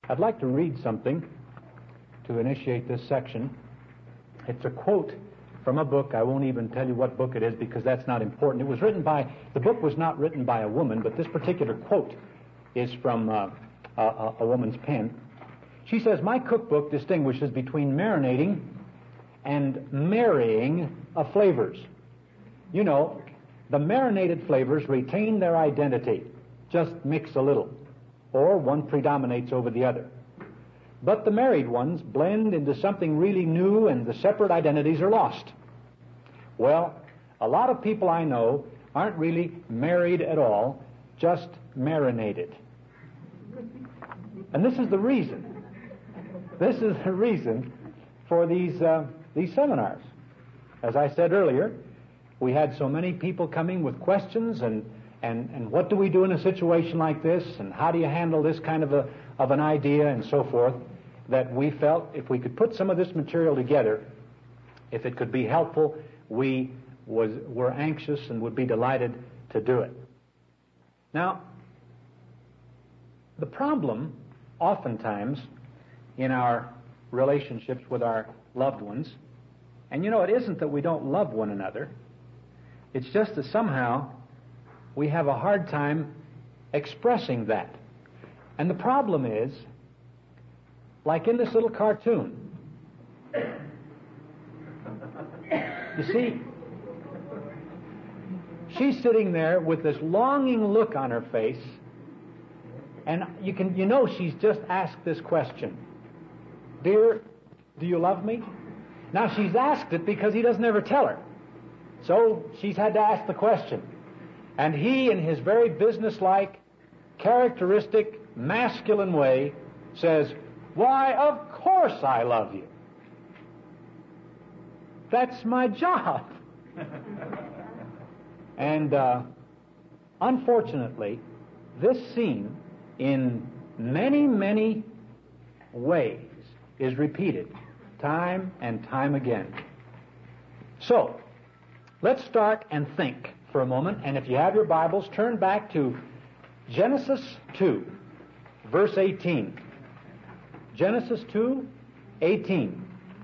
I'd like to read something to initiate this section. It's a quote from a book. I won't even tell you what book it is because that's not important. The book was not written by a woman, but this particular quote is from a woman's pen. She says, "My cookbook distinguishes between marinating and marrying of flavors. You know, the marinated flavors retain their identity, just mix a little, or one predominates over the other. But the married ones blend into something really new and the separate identities are lost. Well, a lot of people I know aren't really married at all, just marinated. And this is the reason. This is the reason for these seminars. As I said earlier, we had so many people coming with questions and what do we do in a situation like this, and how do you handle this kind of an idea, and so forth, that we felt if we could put some of this material together, if it could be helpful, we were anxious and would be delighted to do it. Now, the problem oftentimes in our relationships with our loved ones, and you know, it isn't that we don't love one another, it's just that somehow we have a hard time expressing that. And the problem is, like in this little cartoon, you see, she's sitting there with this longing look on her face, and you know she's just asked this question, "Dear, do you love me?" Now she's asked it because he doesn't ever tell her. So she's had to ask the question. And he, in his very businesslike, characteristic, masculine way, says, "Why, of course I love you. That's my job." And unfortunately, this scene, in many, many ways, is repeated time and time again. So, let's start and think for a moment, and if you have your Bibles, turn back to Genesis 2, verse 18. Genesis 2, 18.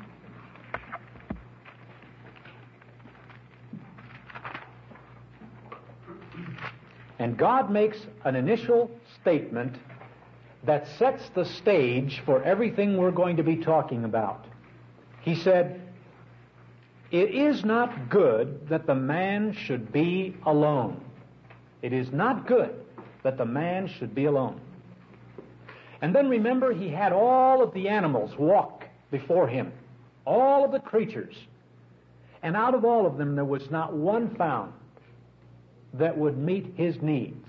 And God makes an initial statement that sets the stage for everything we're going to be talking about. He said, "It is not good that the man should be alone." It is not good that the man should be alone. And then remember, he had all of the animals walk before him, all of the creatures. And out of all of them, there was not one found that would meet his needs.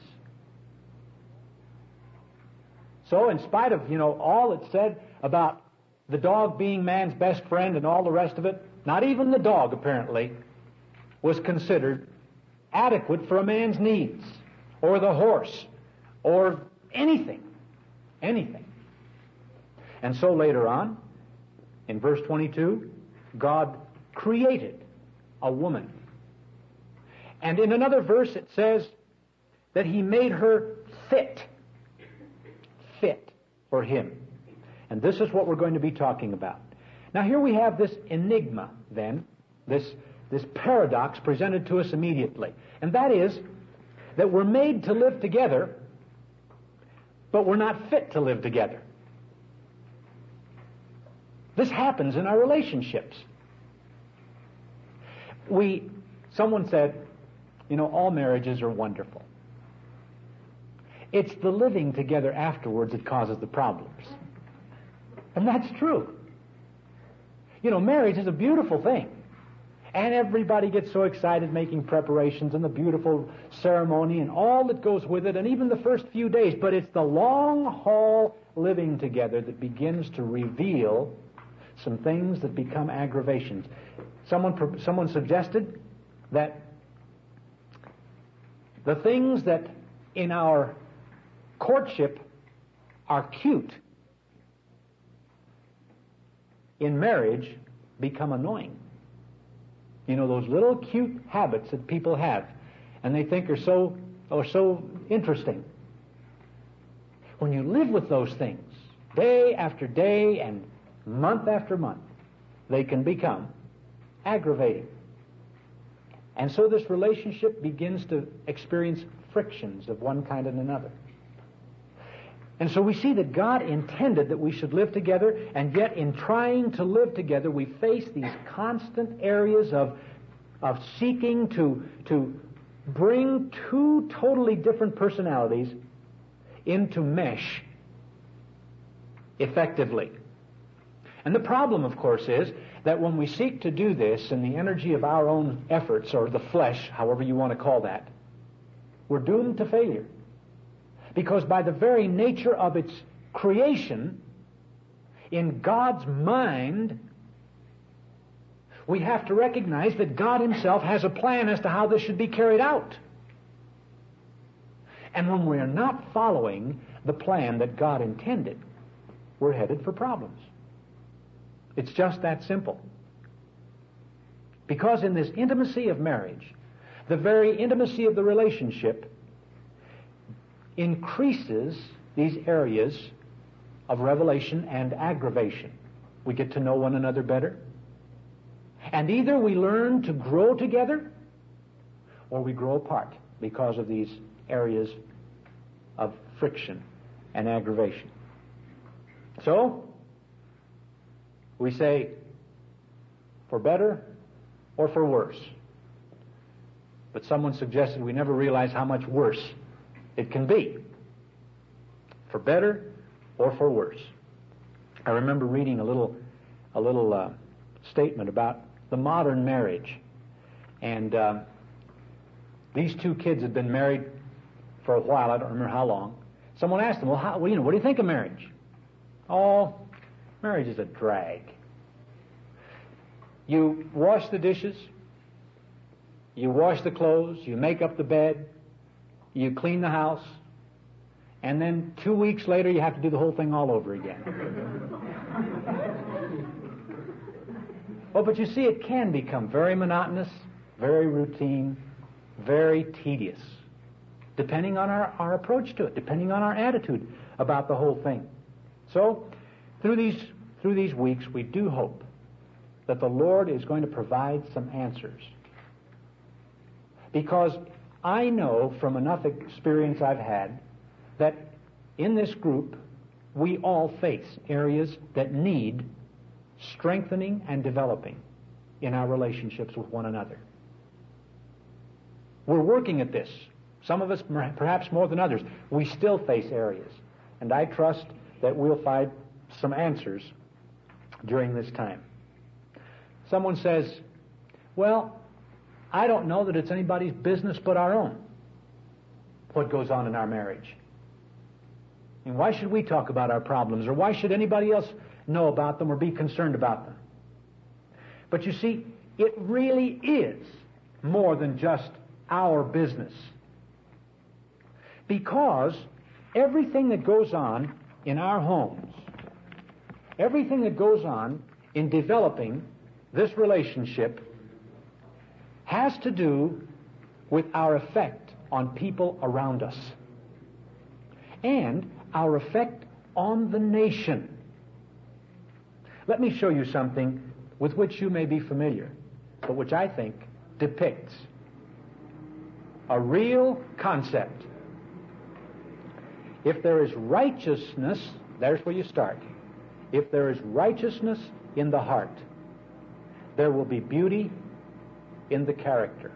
So in spite of, all it said about the dog being man's best friend and all the rest of it, not even the dog, apparently, was considered adequate for a man's needs, or the horse, or anything. Anything. And so later on, in verse 22, God created a woman. And in another verse it says that He made her fit for Him. And this is what we're going to be talking about. Now here we have this enigma then, this paradox presented to us immediately. And that is that we're made to live together, but we're not fit to live together. This happens in our relationships. Someone said, all marriages are wonderful. It's the living together afterwards that causes the problems. And that's true. Marriage is a beautiful thing. And everybody gets so excited making preparations and the beautiful ceremony and all that goes with it, and even the first few days. But it's the long haul living together that begins to reveal some things that become aggravations. Someone suggested that the things that in our courtship are cute in marriage become annoying. Those little cute habits that people have and they think are so interesting. When you live with those things, day after day and month after month, they can become aggravating. And so this relationship begins to experience frictions of one kind and another. And so we see that God intended that we should live together, and yet in trying to live together, we face these constant areas of seeking to bring two totally different personalities into mesh effectively. And the problem, of course, is that when we seek to do this in the energy of our own efforts, or the flesh, however you want to call that, we're doomed to failure. Because by the very nature of its creation, in God's mind, we have to recognize that God Himself has a plan as to how this should be carried out. And when we are not following the plan that God intended, we're headed for problems. It's just that simple. Because in this intimacy of marriage, the very intimacy of the relationship increases these areas of revelation and aggravation. We get to know one another better. And either we learn to grow together or we grow apart because of these areas of friction and aggravation. So, we say, for better or for worse. But someone suggested we never realize how much worse it can be. For better or for worse. I remember reading a little statement about the modern marriage. And these two kids had been married for a while, I don't remember how long. Someone asked them, what do you think of marriage? Oh, marriage is a drag. You wash the dishes, you wash the clothes, you make up the bed, you clean the house, and then 2 weeks later you have to do the whole thing all over again. Well, but you see, it can become very monotonous, very routine, very tedious, depending on our approach to it, depending on our attitude about the whole thing. So, through these weeks, we do hope that the Lord is going to provide some answers. Because I know from enough experience I've had that in this group, we all face areas that need strengthening and developing in our relationships with one another. We're working at this. Some of us, perhaps more than others, we still face areas. And I trust that we'll find some answers during this time. Someone says, well, I don't know that it's anybody's business but our own, what goes on in our marriage. And why should we talk about our problems, or why should anybody else know about them or be concerned about them? But you see, it really is more than just our business. Because everything that goes on in our homes, everything that goes on in developing this relationship has to do with our effect on people around us and our effect on the nation. Let me show you something with which you may be familiar, but which I think depicts a real concept. If there is righteousness, there's where you start. If there is righteousness in the heart, there will be beauty in the character.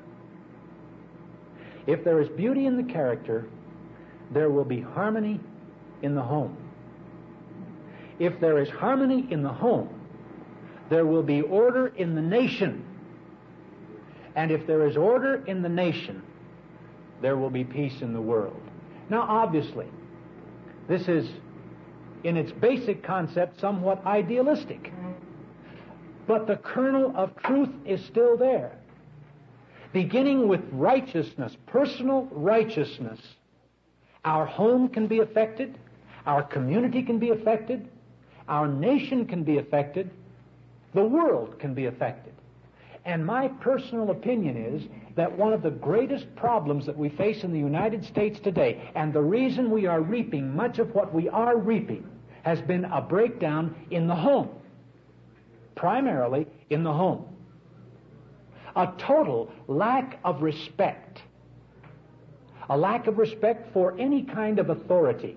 If there is beauty in the character, there will be harmony in the home. If there is harmony in the home, there will be order in the nation. And if there is order in the nation, there will be peace in the world. Now, obviously, this is, in its basic concept, somewhat idealistic. But the kernel of truth is still there. Beginning with righteousness, personal righteousness, our home can be affected, our community can be affected, our nation can be affected, the world can be affected. And my personal opinion is that one of the greatest problems that we face in the United States today, and the reason we are reaping much of what we are reaping, has been a breakdown in the home, primarily in the home. A total lack of respect. A lack of respect for any kind of authority.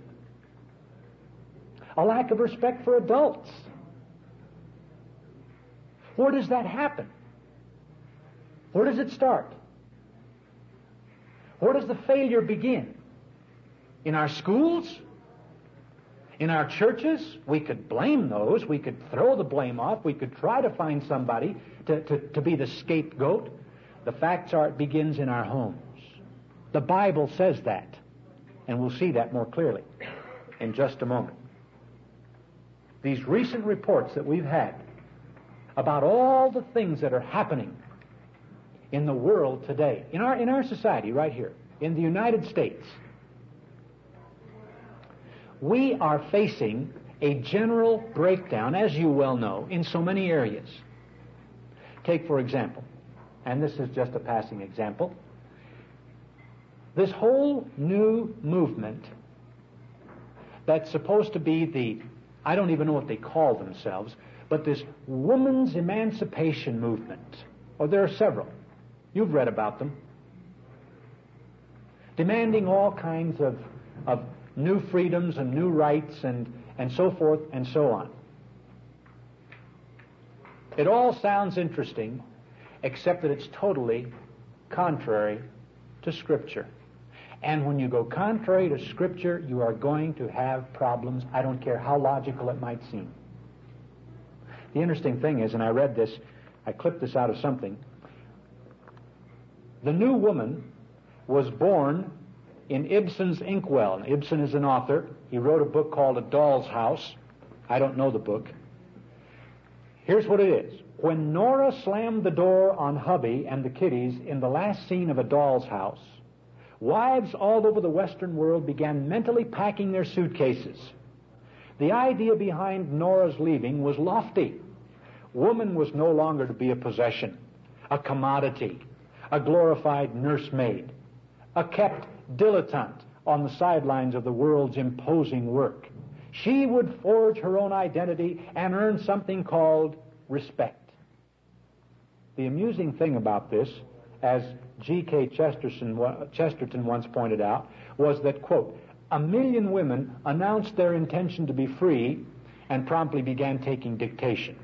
A lack of respect for adults. Where does that happen? Where does it start? Where does the failure begin? In our schools? In our churches? We could blame those. We could throw the blame off. We could try to find somebody to be the scapegoat. The facts are it begins in our homes. The Bible says that. And we'll see that more clearly in just a moment. These recent reports that we've had about all the things that are happening in the world today, in our society right here, in the United States, we are facing a general breakdown, as you well know, in so many areas. Take, for example, and this is just a passing example, this whole new movement that's supposed to be I don't even know what they call themselves, but this woman's emancipation movement. Oh, there are several. You've read about them. Demanding all kinds of new freedoms and new rights and so forth and so on. It all sounds interesting, except that it's totally contrary to Scripture. And when you go contrary to Scripture, you are going to have problems. I don't care how logical it might seem. The interesting thing is, and I read this, I clipped this out of something, the new woman was born in Ibsen's inkwell. And Ibsen is an author. He wrote a book called A Doll's House. I don't know the book. Here's what it is. When Nora slammed the door on hubby and the kiddies in the last scene of A Doll's House, wives all over the Western world began mentally packing their suitcases. The idea behind Nora's leaving was lofty. Woman was no longer to be a possession, a commodity, a glorified nursemaid, a kept dilettante on the sidelines of the world's imposing work. She would forge her own identity and earn something called respect. The amusing thing about this, as G.K. Chesterton once pointed out, was that, quote, 1 million women announced their intention to be free and promptly began taking dictation.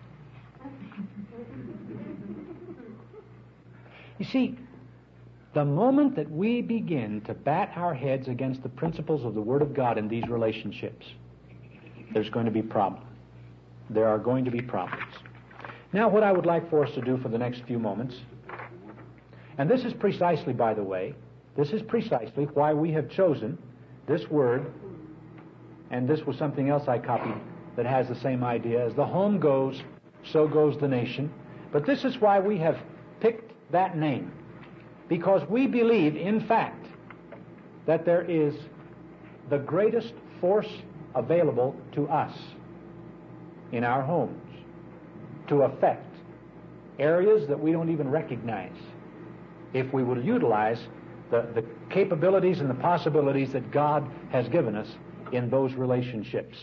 You see, the moment that we begin to bat our heads against the principles of the Word of God in these relationships, there's going to be problems. There are going to be problems. Now, what I would like for us to do for the next few moments, and this is precisely, by the way, this is precisely why we have chosen this word, and this was something else I copied that has the same idea. As the home goes, so goes the nation. But this is why we have picked that name. Because we believe, in fact, that there is the greatest force available to us in our homes to affect areas that we don't even recognize if we will utilize the capabilities and the possibilities that God has given us in those relationships.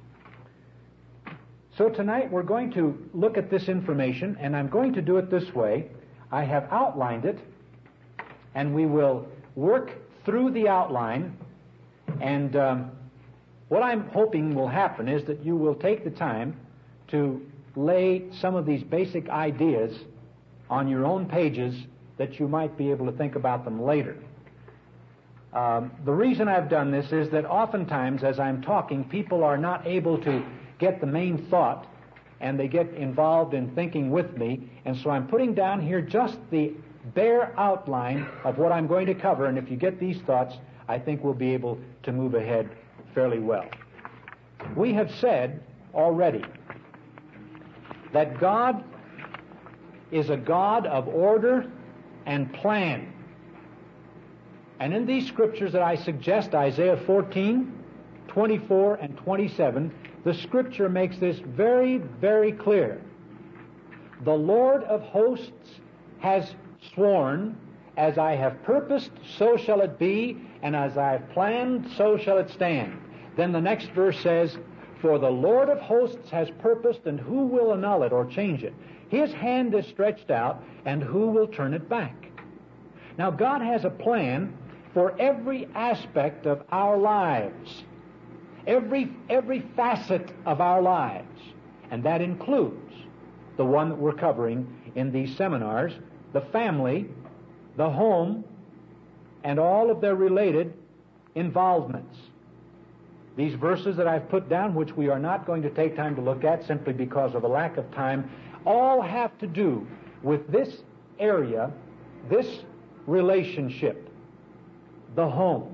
So tonight we're going to look at this information, and I'm going to do it this way. I have outlined it, and we will work through the outline, and what I'm hoping will happen is that you will take the time to lay some of these basic ideas on your own pages that you might be able to think about them later. The reason I've done this is that oftentimes as I'm talking, people are not able to get the main thought, and they get involved in thinking with me, and so I'm putting down here just the bare outline of what I'm going to cover, and if you get these thoughts, I think we'll be able to move ahead fairly well. We have said already that God is a God of order and plan. And in these scriptures that I suggest, Isaiah 14, 24, and 27, the scripture makes this very, very clear. The Lord of hosts has sworn, as I have purposed, so shall it be, and as I have planned, so shall it stand. Then the next verse says, For the Lord of hosts has purposed, and who will annul it or change it? His hand is stretched out, and who will turn it back? Now, God has a plan for every aspect of our lives, every facet of our lives, and that includes the one that we're covering in these seminars, the family, the home, and all of their related involvements. These verses that I've put down, which we are not going to take time to look at simply because of a lack of time, all have to do with this area, this relationship, the home.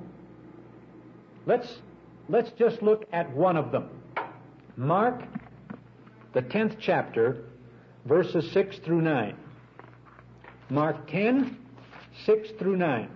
Let's just look at one of them. Mark, the 10th chapter, verses 6 through 9. Mark 10, 6 through 9.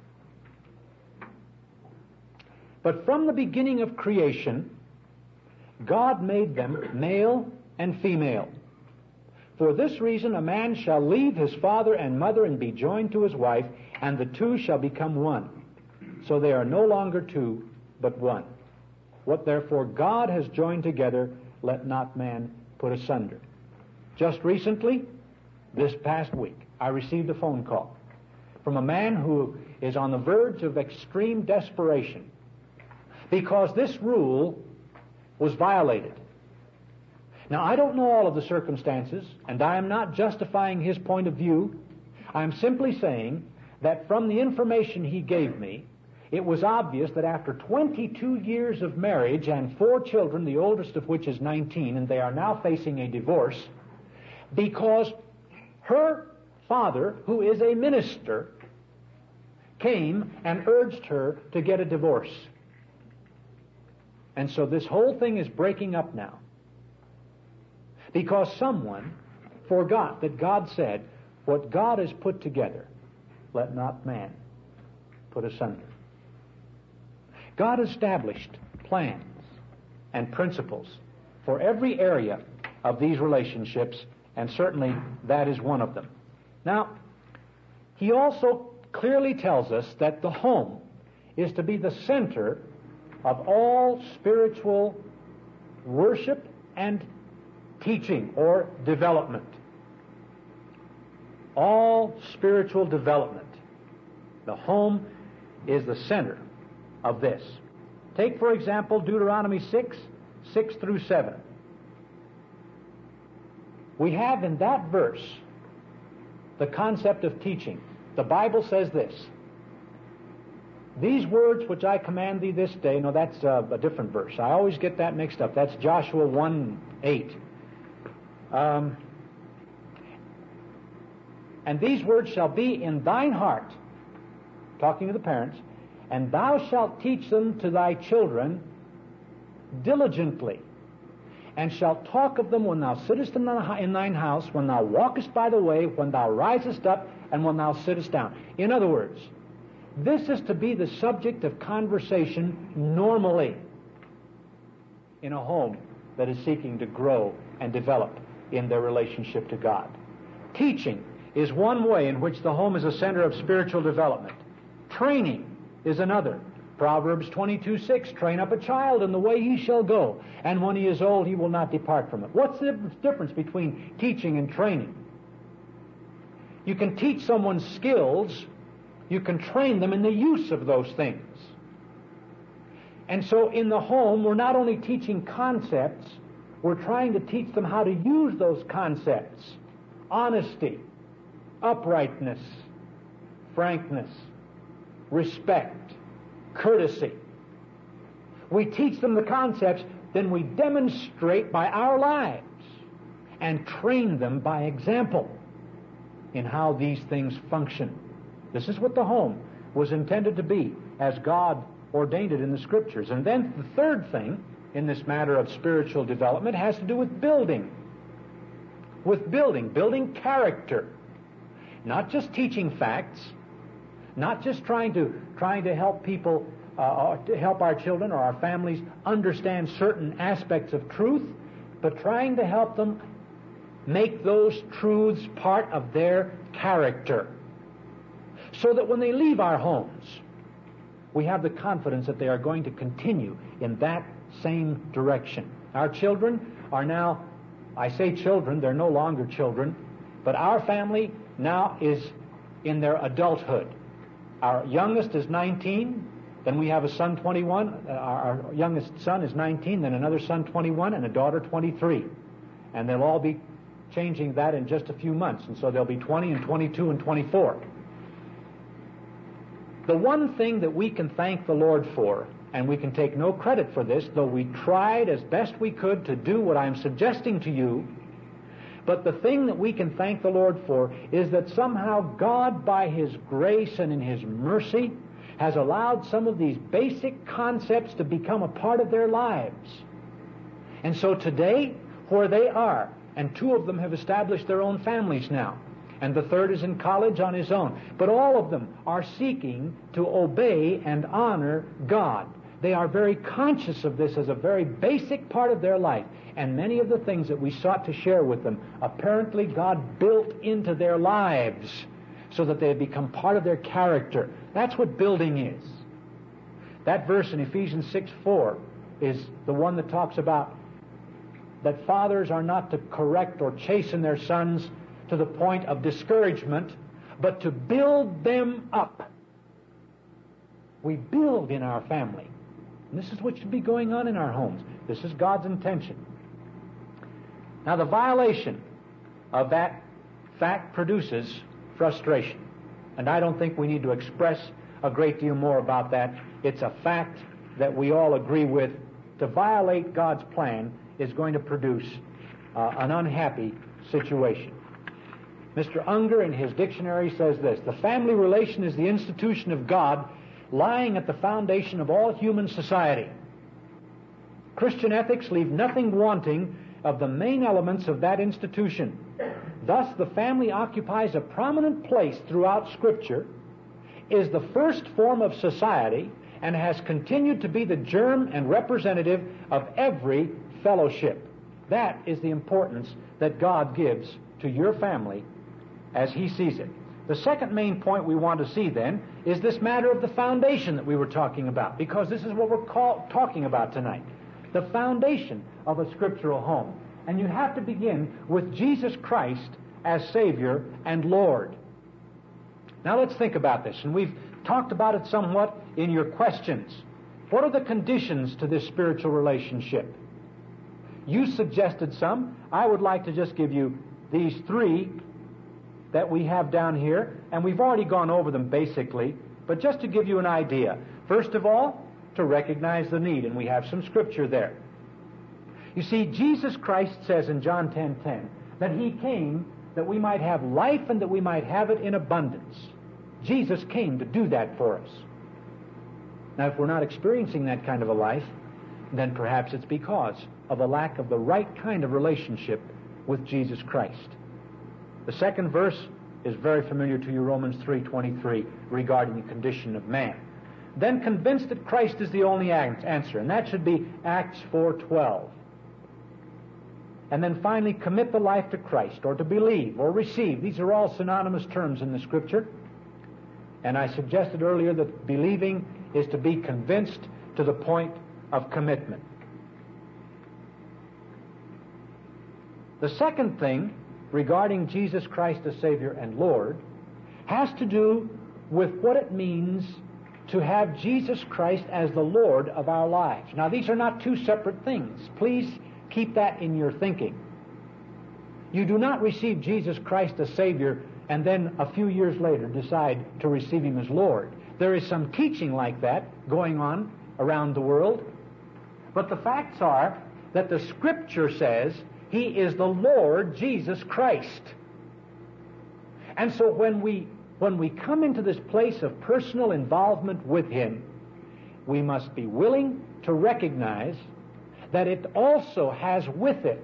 But from the beginning of creation, God made them male and female. For this reason a man shall leave his father and mother and be joined to his wife, and the two shall become one. So they are no longer two, but one. What therefore God has joined together, let not man put asunder. Just recently, this past week, I received a phone call from a man who is on the verge of extreme desperation because this rule was violated. Now, I don't know all of the circumstances, and I am not justifying his point of view. I'm simply saying that from the information he gave me, it was obvious that after 22 years of marriage and 4 children, the oldest of which is 19, and they are now facing a divorce, because her father, who is a minister, came and urged her to get a divorce. And so this whole thing is breaking up now. Because someone forgot that God said, what God has put together, let not man put asunder. God established plans and principles for every area of these relationships, and certainly that is one of them. Now, he also clearly tells us that the home is to be the center of all spiritual worship and teaching or development. All spiritual development. The home is the center of this. Take, for example, Deuteronomy 6, 6 through 7. We have in that verse the concept of teaching. The Bible says this: these words which I command thee this day. No, that's a different verse. I always get that mixed up. That's Joshua 1:8. And these words shall be in thine heart, talking to the parents, and thou shalt teach them to thy children diligently, and shalt talk of them when thou sittest in thine house, when thou walkest by the way, when thou risest up, and when thou sittest down. In other words, this is to be the subject of conversation normally in a home that is seeking to grow and develop in their relationship to God. Teaching is one way in which the home is a center of spiritual development. Training is another. Proverbs 22:6, train up a child in the way he shall go, and when he is old he will not depart from it. What's the difference between teaching and training? You can teach someone skills, you can train them in the use of those things. And so in the home, we're not only teaching concepts, we're trying to teach them how to use those concepts. Honesty, uprightness, frankness, respect, courtesy. We teach them the concepts, then we demonstrate by our lives and train them by example in how these things function. This is what the home was intended to be as God ordained it in the Scriptures. And then the third thing in this matter of spiritual development has to do with building. Building character. Not just teaching facts, not just trying to help people, to help our children or our families understand certain aspects of truth, but trying to help them make those truths part of their character, so that when they leave our homes, we have the confidence that they are going to continue in that same direction. Our children are now, I say children, they're no longer children, but our family now is in their adulthood. Our youngest is 19, then we have a son 21, our youngest son is 19, then another son 21, and a daughter 23. And they'll all be changing that in just a few months, and so they'll be 20 and 22 and 24. The one thing that we can thank the Lord for, and we can take no credit for this, though we tried as best we could to do what I'm suggesting to you, but the thing that we can thank the Lord for is that somehow God, by His grace and in His mercy, has allowed some of these basic concepts to become a part of their lives. And so today, where they are, and two of them have established their own families now, and the third is in college on his own, but all of them are seeking to obey and honor God. They are very conscious of this as a very basic part of their life. And many of the things that we sought to share with them, apparently God built into their lives so that they have become part of their character. That's what building is. That verse in Ephesians 6:4 is the one that talks about that fathers are not to correct or chasten their sons to the point of discouragement, but to build them up. We build in our family. And this is what should be going on in our homes. This is God's intention. Now, the violation of that fact produces frustration. And I don't think we need to express a great deal more about that. It's a fact that we all agree with. To violate God's plan is going to produce an unhappy situation. Mr. Unger, in his dictionary, says this: the family relation is the institution of God lying at the foundation of all human society. Christian ethics leave nothing wanting of the main elements of that institution. Thus, the family occupies a prominent place throughout Scripture, is the first form of society, and has continued to be the germ and representative of every fellowship. That is the importance that God gives to your family as He sees it. The second main point we want to see then is this matter of the foundation that we were talking about, because this is what we're talking about tonight. The foundation of a scriptural home. And you have to begin with Jesus Christ as Savior and Lord. Now let's think about this, and we've talked about it somewhat in your questions. What are the conditions to this spiritual relationship? You suggested some. I would like to just give you these three that we have down here, and we've already gone over them basically, but just to give you an idea. First of all, to recognize the need, and we have some scripture there. You see, Jesus Christ says in John 10:10 that He came that we might have life and that we might have it in abundance. Jesus came to do that for us. Now, if we're not experiencing that kind of a life, then perhaps it's because of a lack of the right kind of relationship with Jesus Christ. The second verse is very familiar to you, Romans 3:23, regarding the condition of man. Then convinced that Christ is the only answer, and that should be Acts 4:12. And then finally, commit the life to Christ, or to believe, or receive. These are all synonymous terms in the Scripture. And I suggested earlier that believing is to be convinced to the point of commitment. The second thing regarding Jesus Christ as Savior and Lord has to do with what it means to have Jesus Christ as the Lord of our lives. Now, these are not two separate things. Please keep that in your thinking. You do not receive Jesus Christ as Savior and then a few years later decide to receive Him as Lord. There is some teaching like that going on around the world, but the facts are that the Scripture says He is the Lord Jesus Christ. And so when we come into this place of personal involvement with Him, we must be willing to recognize that it also has with it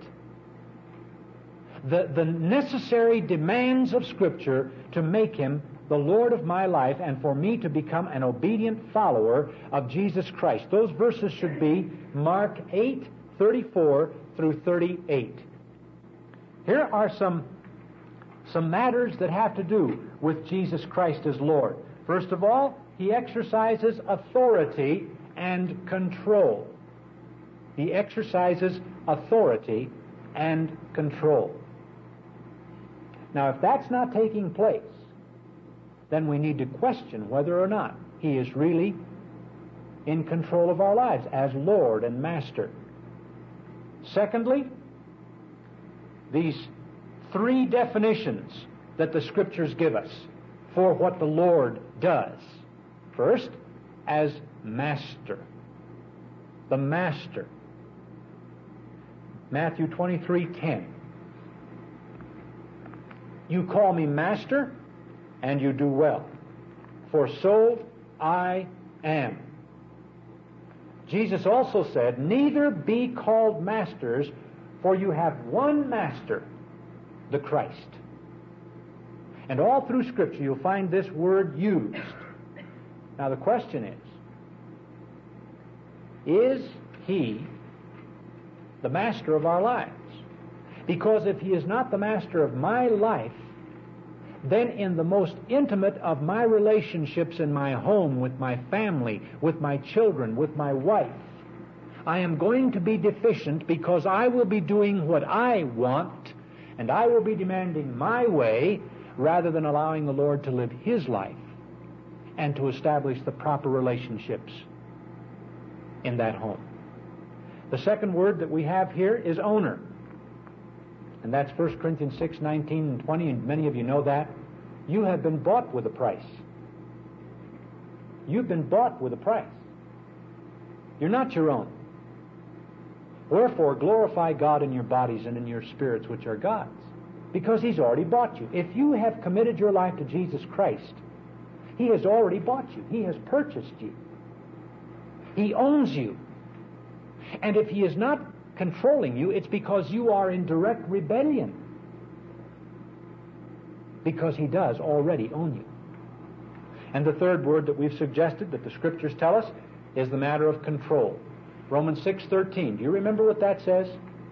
the necessary demands of Scripture to make Him the Lord of my life and for me to become an obedient follower of Jesus Christ. Those verses should be Mark 8:34 through 38. Here are some matters that have to do with Jesus Christ as Lord. First of all, He exercises authority and control. He exercises authority and control. Now, if that's not taking place, then we need to question whether or not He is really in control of our lives as Lord and Master. Secondly, these three definitions that the Scriptures give us for what the Lord does. First, as Master. The Master. Matthew 23:10. You call me Master, and you do well, for so I am. Jesus also said, neither be called masters, for you have one Master, the Christ. And all through Scripture you'll find this word used. Now the question is He the master of our lives? Because if He is not the master of my life, then in the most intimate of my relationships in my home, with my family, with my children, with my wife, I am going to be deficient because I will be doing what I want and I will be demanding my way rather than allowing the Lord to live His life and to establish the proper relationships in that home. The second word that we have here is owner. And that's 1 Corinthians 6:19 and 20, and many of you know that. You have been bought with a price. You've been bought with a price. You're not your own. Wherefore, glorify God in your bodies and in your spirits, which are God's, because He's already bought you. If you have committed your life to Jesus Christ, He has already bought you. He has purchased you. He owns you. And if He is not controlling you, it's because you are in direct rebellion, because He does already own you. And the third word that we've suggested that the Scriptures tell us is the matter of control. Romans 6:13. Do you remember what that says?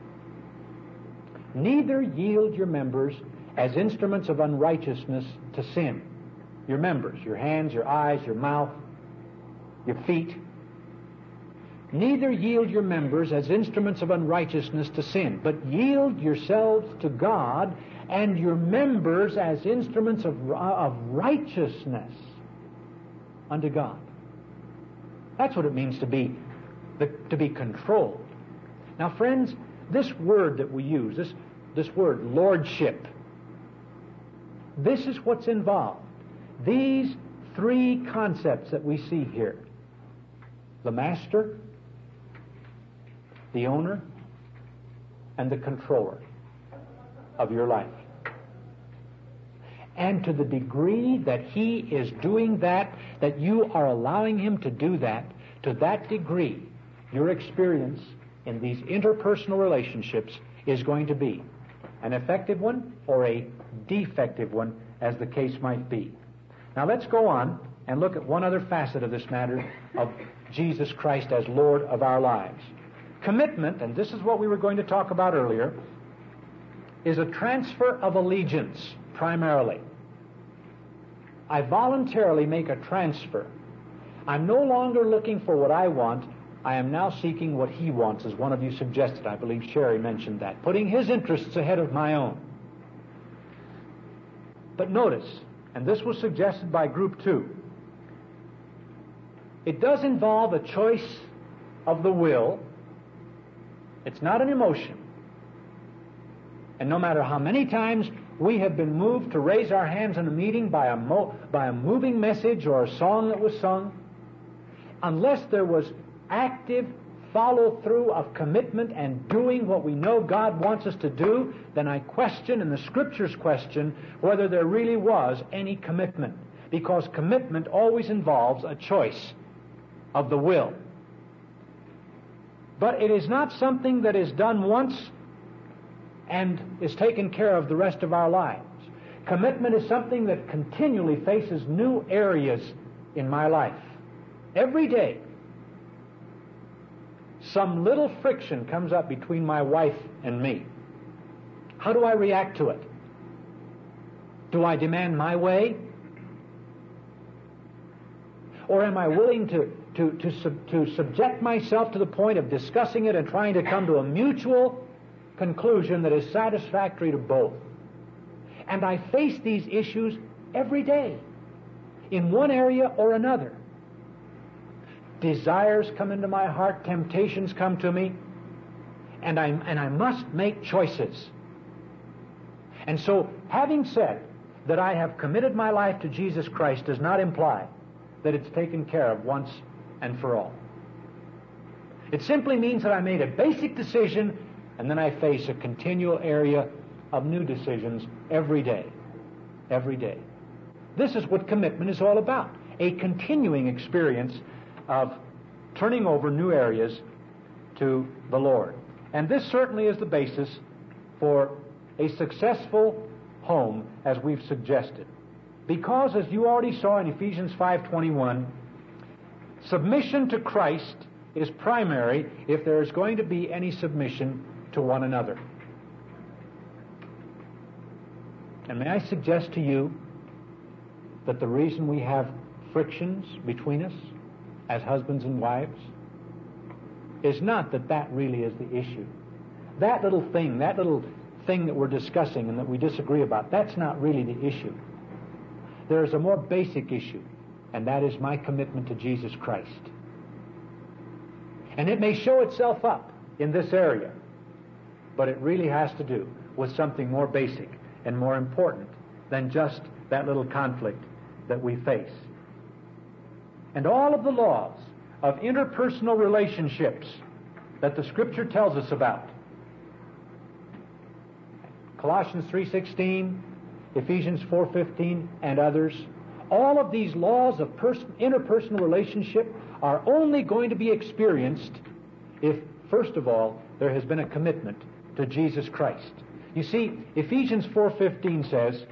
Neither yield your members as instruments of unrighteousness to sin. Your members, your hands, your eyes, your mouth, your feet. Neither yield your members as instruments of unrighteousness to sin, but yield yourselves to God and your members as instruments of righteousness unto God. That's what it means to be controlled. Now, friends, this word that we use, this word lordship, this is what's involved. These three concepts that we see here: the master, the owner, and the controller of your life. And to the degree that He is doing that you are allowing Him to do that, to that degree, your experience in these interpersonal relationships is going to be an effective one or a defective one, as the case might be. Now let's go on and look at one other facet of this matter of Jesus Christ as Lord of our lives. Commitment, and this is what we were going to talk about earlier, is a transfer of allegiance, primarily. I voluntarily make a transfer. I'm no longer looking for what I want. I am now seeking what He wants, as one of you suggested. I believe Sherry mentioned that. Putting His interests ahead of my own. But notice, and this was suggested by Group 2, it does involve a choice of the will. It's not an emotion. And no matter how many times we have been moved to raise our hands in a meeting by a moving message or a song that was sung, unless there was active follow-through of commitment and doing what we know God wants us to do, then I question, and the Scriptures question, whether there really was any commitment. Because commitment always involves a choice of the will. But it is not something that is done once and is taken care of the rest of our lives. Commitment is something that continually faces new areas in my life. Every day, some little friction comes up between my wife and me. How do I react to it? Do I demand my way? Or am I willing to subject myself to the point of discussing it and trying to come to a mutual conclusion that is satisfactory to both. And I face these issues every day in one area or another. Desires come into my heart, temptations come to me, and I must make choices. And so, having said that I have committed my life to Jesus Christ does not imply that it's taken care of once and for all. It simply means that I made a basic decision, and then I face a continual area of new decisions every day. Every day. This is what commitment is all about. A continuing experience of turning over new areas to the Lord. And this certainly is the basis for a successful home, as we've suggested. Because, as you already saw in Ephesians 5:21, submission to Christ is primary if there is going to be any submission to one another. And may I suggest to you that the reason we have frictions between us as husbands and wives is not that really is the issue. That little thing that we're discussing and that we disagree about, that's not really the issue. There is a more basic issue, and that is my commitment to Jesus Christ. And it may show itself up in this area, but it really has to do with something more basic and more important than just that little conflict that we face. And all of the laws of interpersonal relationships that the Scripture tells us about, Colossians 3:16, Ephesians 4:15, and others, all of these laws of interpersonal relationship are only going to be experienced if, first of all, there has been a commitment to Jesus Christ. You see, Ephesians 4:15 says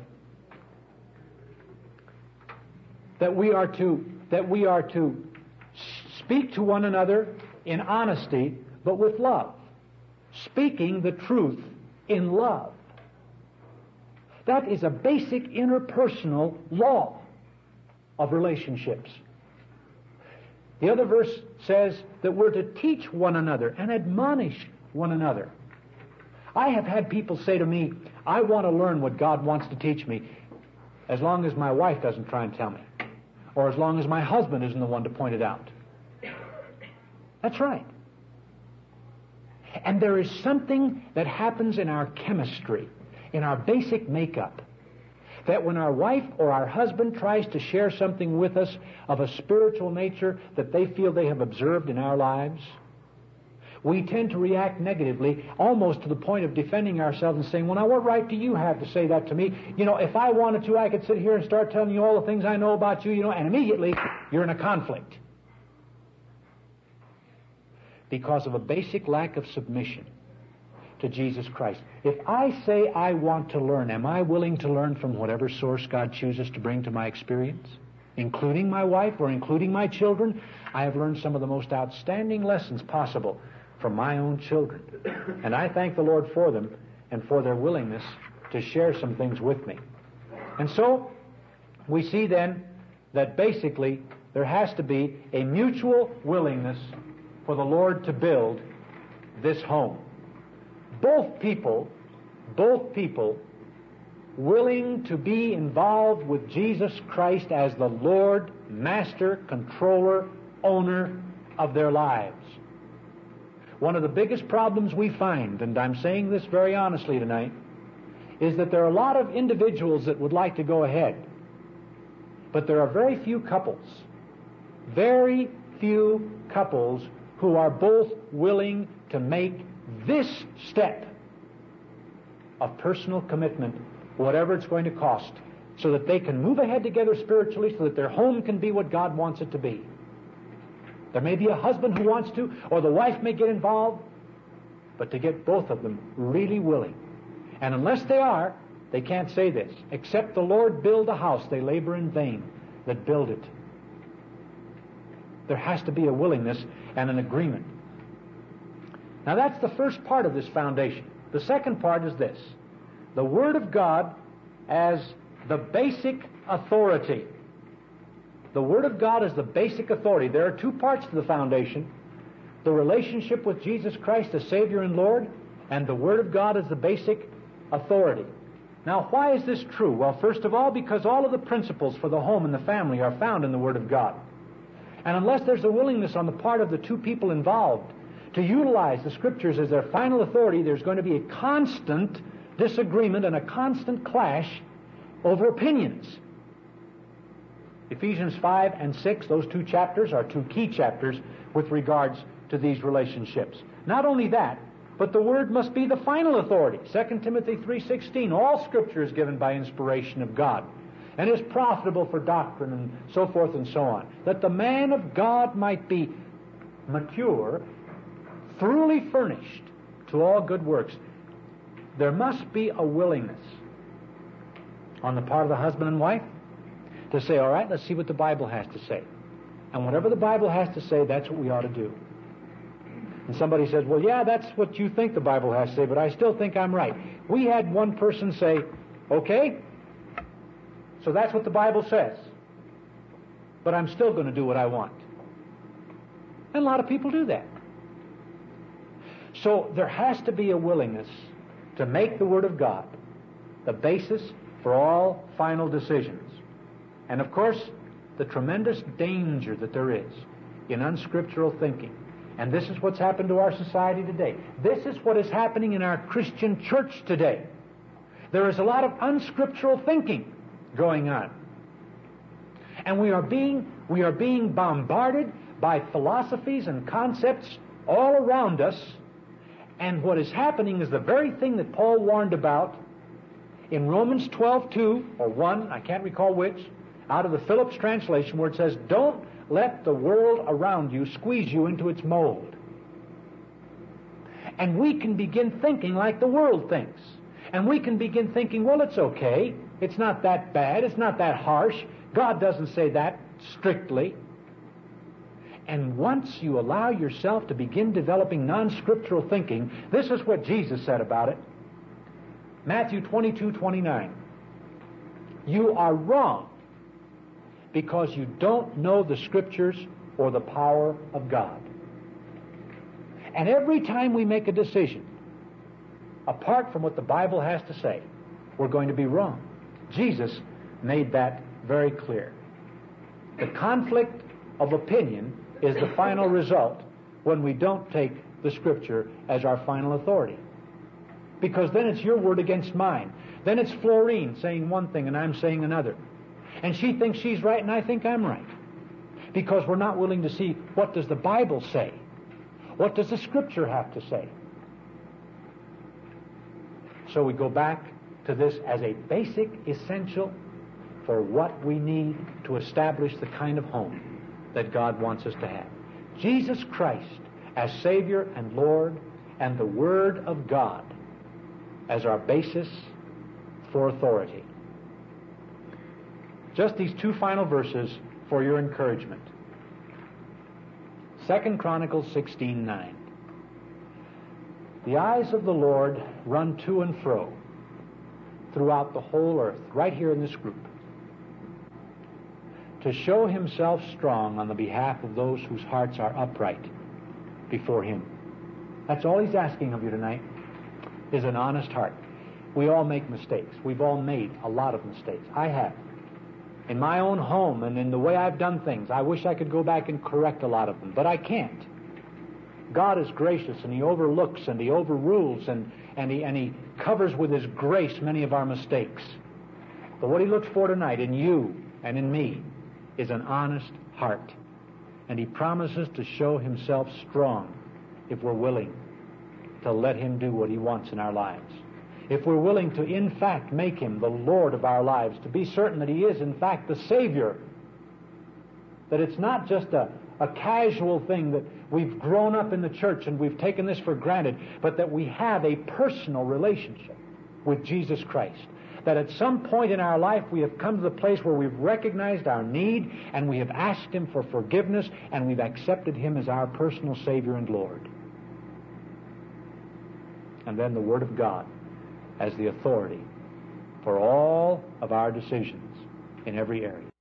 that we are to speak to one another in honesty, but with love, speaking the truth in love. That is a basic interpersonal law of relationships. The other verse says that we're to teach one another and admonish one another. I have had people say to me, I want to learn what God wants to teach me, as long as my wife doesn't try and tell me, or as long as my husband isn't the one to point it out. That's right. And there is something that happens in our chemistry, in our basic makeup, that when our wife or our husband tries to share something with us of a spiritual nature that they feel they have observed in our lives, we tend to react negatively, almost to the point of defending ourselves and saying, well, now, what right do you have to say that to me? You know, if I wanted to, I could sit here and start telling you all the things I know about you, and immediately you're in a conflict. Because of a basic lack of submission to Jesus Christ. If I say I want to learn, am I willing to learn from whatever source God chooses to bring to my experience? Including my wife or including my children? I have learned some of the most outstanding lessons possible from my own children. And I thank the Lord for them and for their willingness to share some things with me. And so, we see then that basically there has to be a mutual willingness for the Lord to build this home. Both people willing to be involved with Jesus Christ as the Lord, Master, Controller, Owner of their lives. One of the biggest problems we find, and I'm saying this very honestly tonight, is that there are a lot of individuals that would like to go ahead, but there are very few couples who are both willing to make this step of personal commitment, whatever it's going to cost, so that they can move ahead together spiritually, so that their home can be what God wants it to be. There may be a husband who wants to, or the wife may get involved, but to get both of them really willing. And unless they are, they can't say this, except the Lord build a house, they labor in vain that build it. There has to be a willingness and an agreement. Now that's the first part of this foundation. The second part is this: the Word of God as the basic authority. The Word of God is the basic authority. There are two parts to the foundation: the relationship with Jesus Christ as Savior and Lord, and the Word of God is the basic authority. Now, why is this true? Well, first of all, because all of the principles for the home and the family are found in the Word of God. And unless there's a willingness on the part of the two people involved to utilize the Scriptures as their final authority, there's going to be a constant disagreement and a constant clash over opinions. Ephesians 5 and 6, those two chapters are two key chapters with regards to these relationships. Not only that, but the Word must be the final authority. 2 Timothy 3:16, all Scripture is given by inspiration of God and is profitable for doctrine and so forth and so on, that the man of God might be mature, thoroughly furnished to all good works. There must be a willingness on the part of the husband and wife to say, all right, let's see what the Bible has to say. And whatever the Bible has to say, that's what we ought to do. And somebody says, well, yeah, that's what you think the Bible has to say, but I still think I'm right. We had one person say, okay, so that's what the Bible says, but I'm still going to do what I want. And a lot of people do that. So there has to be a willingness to make the Word of God the basis for all final decisions. And of course, the tremendous danger that there is in unscriptural thinking. And this is what's happened to our society today. This is what is happening in our Christian church today. There is a lot of unscriptural thinking going on. And we are being bombarded by philosophies and concepts all around us. And what is happening is the very thing that Paul warned about in Romans 12:2 or 1, I can't recall which, out of the Phillips translation, where it says, don't let the world around you squeeze you into its mold. And we can begin thinking like the world thinks. And we can begin thinking, well, it's okay. It's not that bad. It's not that harsh. God doesn't say that strictly. And once you allow yourself to begin developing non-scriptural thinking, this is what Jesus said about it. Matthew 22:29. You are wrong because you don't know the Scriptures or the power of God. And every time we make a decision apart from what the Bible has to say, we're going to be wrong. Jesus made that very clear. The conflict of opinion is the final result when we don't take the Scripture as our final authority. Because then it's your word against mine. Then it's Florine saying one thing and I'm saying another. And she thinks she's right and I think I'm right. Because we're not willing to see, what does the Bible say? What does the Scripture have to say? So we go back to this as a basic essential for what we need to establish the kind of home that God wants us to have. Jesus Christ as Savior and Lord, and the Word of God as our basis for authority. Just these two final verses for your encouragement. 2 Chronicles 16:9. The eyes of the Lord run to and fro throughout the whole earth, right here in this group, to show Himself strong on the behalf of those whose hearts are upright before Him. That's all He's asking of you tonight, is an honest heart. We all make mistakes. We've all made a lot of mistakes. I have. In my own home and in the way I've done things, I wish I could go back and correct a lot of them, but I can't. God is gracious, and He overlooks and He overrules and He covers with His grace many of our mistakes. But what He looks for tonight in you and in me is an honest heart. And He promises to show Himself strong if we're willing to let Him do what He wants in our lives. If we're willing to, in fact, make Him the Lord of our lives, to be certain that He is, in fact, the Savior, that it's not just a casual thing that we've grown up in the church and we've taken this for granted, but that we have a personal relationship with Jesus Christ. That at some point in our life we have come to the place where we've recognized our need and we have asked Him for forgiveness and we've accepted Him as our personal Savior and Lord. And then the Word of God as the authority for all of our decisions in every area.